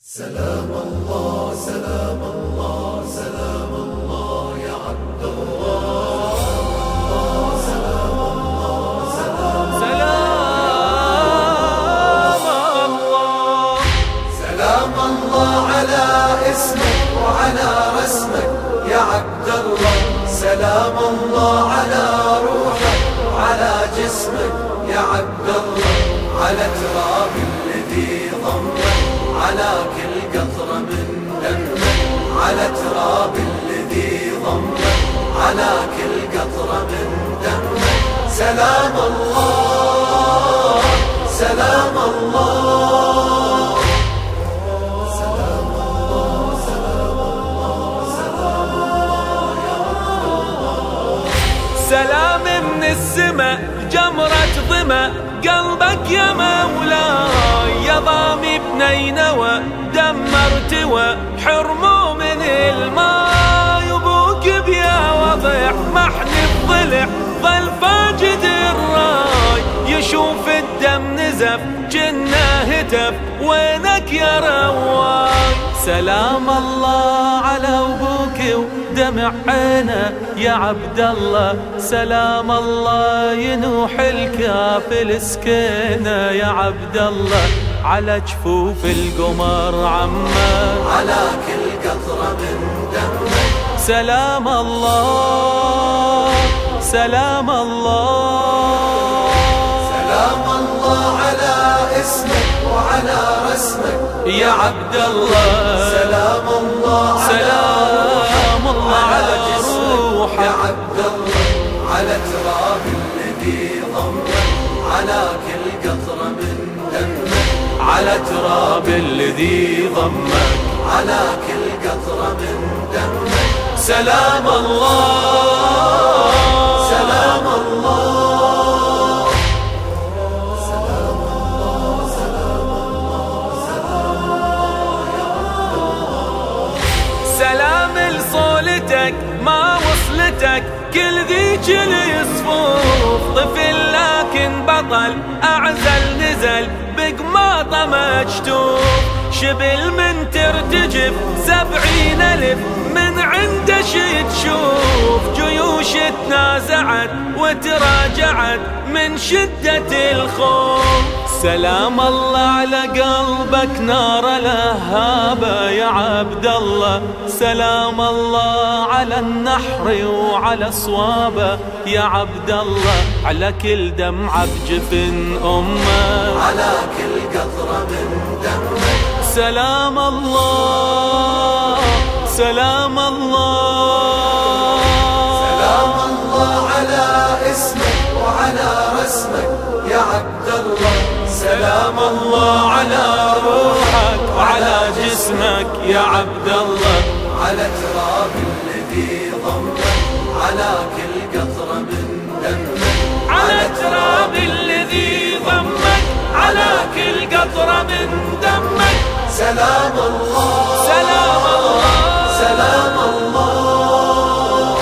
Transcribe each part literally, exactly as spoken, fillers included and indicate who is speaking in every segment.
Speaker 1: سلام الله سلام الله سلام الله يا عبد الله. سلام الله سلام الله سلام الله على اسمك وعلى رسمك يا عبد الله. سلام الله على روحك وعلى جسمك يا عبد الله. على تراب الذي ضمك على كل قطرة من دمك. على تراب الذي ضمك على كل قطرة من دمك. سلام الله سلام الله سلام الله سلام الله سلام الله يا عبد الله.
Speaker 2: سلام من السماء جمرة ظما قلبك يا مولاي. يا ضامي بنينوى دمرت وحرموا من الماء. ابوك بيا وضع محن الضلع ظل فاجد الراي. يشوف الدم نزف جنة هتف وينك يا رواي. سلام الله على ابوك ودمع عينه يا عبد الله. سلام الله ينوح الكافل سكينه يا عبد الله. على جفوف القمر عمه
Speaker 1: على كل قطرة من دمك.
Speaker 2: سلام الله سلام الله
Speaker 1: سلام الله على اسمك وعلى رسمك
Speaker 2: يا عبد الله.
Speaker 1: سلام الله
Speaker 2: سلام الله على روحك
Speaker 1: يا عبد الله. على تراب الذي ضمك على كل قطرة من دمك.
Speaker 2: على تراب الذي ضمك
Speaker 1: على كل قطرة من دمك.
Speaker 2: سلام الله
Speaker 1: سلام الله سلام الله سلام الله سلام الله يا عبد الله.
Speaker 2: سلام لصولتك ما وصلتك كل ذيك الصفوف. طفل لكن بطل أعزل نزل بقماطة مجتوب. شبل من ترتجف سبعين ألف من عنده شي تشوف. جيوش تنازعت وتراجعت من شدة الخوف. سلام الله على قلبك نار لهابة يا عبد الله. سلام الله على النحر وعلى صوابه يا عبد الله. على كل دمعة بجفن أمه
Speaker 1: على كل قطرة من دمك.
Speaker 2: سلام الله سلام الله
Speaker 1: سلام الله على اسمك وعلى رسمك يا عبد الله.
Speaker 2: سلام الله على روحك وعلى جسمك يا عبد الله.
Speaker 1: على تراب الذي ضمك على كل قطرة من دمك.
Speaker 2: على تراب الذي ضمك على كل قطرة من دمك.
Speaker 1: سلام الله
Speaker 2: سلام الله
Speaker 1: سلام الله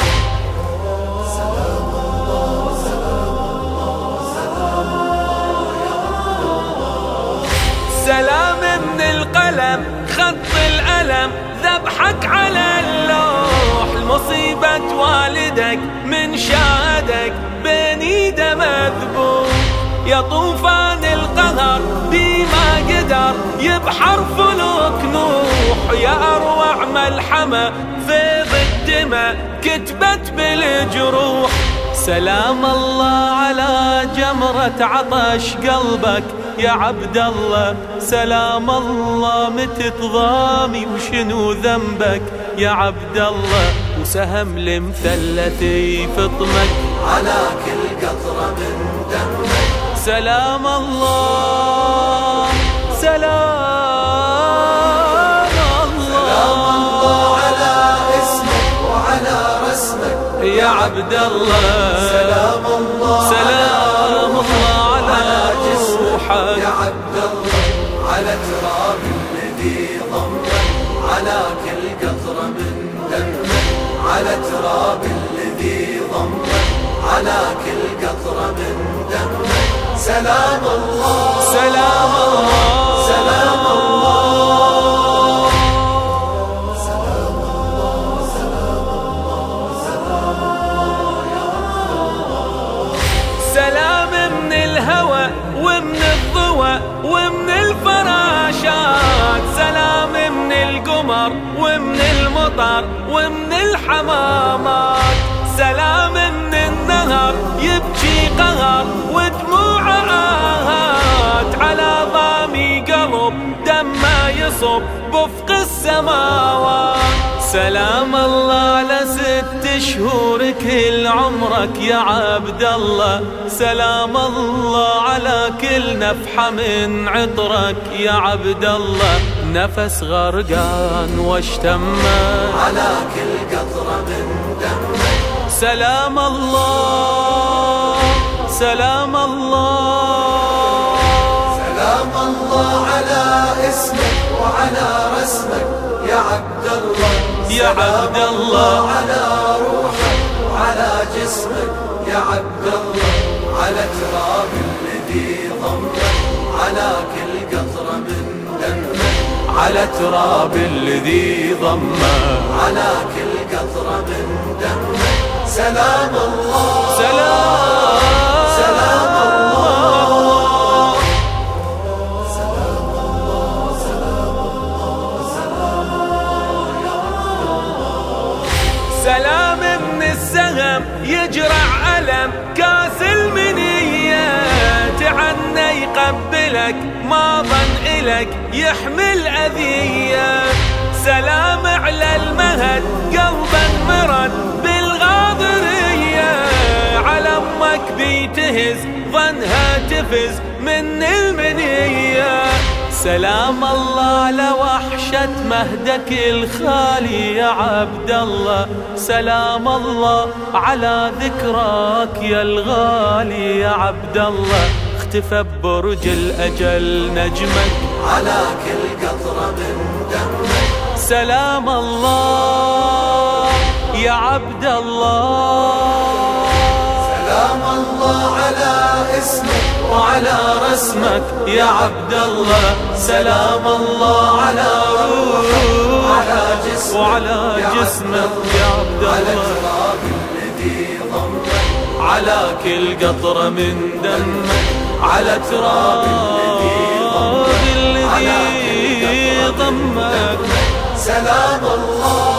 Speaker 1: سلام الله سلام الله سلام الله يا عبد الله.
Speaker 2: سلام من القلم خط الألم ذبحك على اللوح. المصيبة والدك من شادك بين ايده مذبوح. يا طوفان القهر ديما قدر يبحر فلوك نوح. يا أروع ملحمة فيض الدماء كتبت بالجروح. سلام الله على جمرة عطش قلبك يا عبد الله. سلام الله متى تضامي وشنو ذنبك يا عبد الله. وسهم لمثلث فطمك
Speaker 1: على كل قطرة من دمك.
Speaker 2: سلام الله سلام الله
Speaker 1: سلام الله على اسمك وعلى رسمك
Speaker 2: يا عبد الله.
Speaker 1: سلام الله
Speaker 2: سلام الله على روحك
Speaker 1: يا عبد الله. على تراب الذي ضمك على كل قطرة من دمك. على تراب الذي ضمك على كل قطرة من دمك. سلام الله
Speaker 2: سلام الله
Speaker 1: سلام الله
Speaker 2: قمر ومن الحمامات، سلام من النهر يبكي قهر ودموعه آهات، على ضامي قلب دمه يصب بفق السماوات. سلام الله لست شهور كل عمرك يا عبد الله، سلام الله على كل نفحة من عطرك يا عبد الله، نفس غرقان واشتمه
Speaker 1: على كل قطرة من دمك.
Speaker 2: سلام الله سلام الله
Speaker 1: سلام الله على اسمك وعلى رسمك يا عبد الله،
Speaker 2: يا عبد الله
Speaker 1: على روحك وعلى جسمك يا عبد الله، على تراب الذي ضمك على كل قطرة من دمك،
Speaker 2: على تراب الذي ضمه
Speaker 1: على كل قطرة من دمك. سلام الله
Speaker 2: سلام
Speaker 1: سلام الله سلام الله سلام الله سلام الله يا عبد الله.
Speaker 2: سلام من السهم يجرع ألم كاس المنية، تعنى يقبلك ما ظن إلك يحمل أذية، سلام على المهد قلبا مرد بالغاضرية، على أمك بيتهز ظنها تفز من المنية. سلام الله لوحشة مهدك الخالي يا عبد الله، سلام الله على ذكراك يا الغالي يا عبد الله، اختفى ببرج الأجل نجمك
Speaker 1: على كل قطرة من دمك.
Speaker 2: سلام الله يا عبد الله،
Speaker 1: سلام الله على اسمك وعلى رسمك يا عبد الله، سلام الله على روحك وعلى جسمك
Speaker 2: وعلى جسمك يا عبد
Speaker 1: على
Speaker 2: الله،
Speaker 1: تراب الذي ضمك
Speaker 2: على كل قطرة من دمك، على تراب الذي ضمك.
Speaker 1: سلام الله